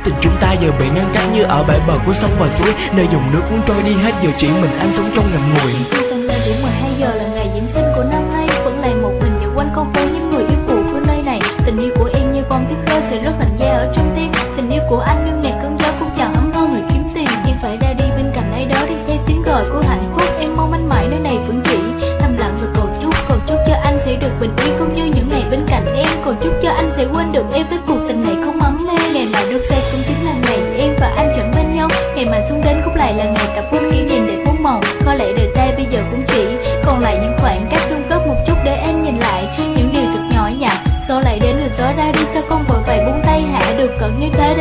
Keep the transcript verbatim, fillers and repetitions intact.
Tình chúng ta giờ bị ngăn cách như ở bãi bờ của sông và suối, nơi dòng nước cuốn trôi đi hết, giờ chỉ mình anh sống trong ngậm ngùi. Từng ngày điểm mười hai giờ là ngày Giáng sinh của năm nay, vẫn là một mình dạo quanh con phố những người yêu phụ của nơi này. Tình yêu của em như bông tuyết rơi sẽ rất lạnh giá ở trong tim, tình yêu của anh như nhạc cơn gió cũng chẳng ấm hơn người kiếm tiền. Em phải ra đi bên cạnh ai đó đi theo tiếng gọi của hạnh phúc, em mong anh mãi nơi này vẫn chỉ thầm lặng và cầu chúc, cầu chúc cho anh sẽ được bình yên cũng như những ngày bên cạnh em, cầu chúc cho anh sẽ quên được em với cuộc tình này không ấm êm. Ngày nào được xe cũng chính là ngày em và anh chẳng bên nhau, ngày mà xuống đến cũng lại là ngày cặp khuôn kỷ niệm để muôn màu. Có lẽ đời ta bây giờ cũng chỉ còn lại những khoảng cách dung cấp một chút để em nhìn lại những điều thật nhỏ nhặt. Gió lại đến rồi gió ra đi, sao không vội vàng buông tay hạ được cận như thế để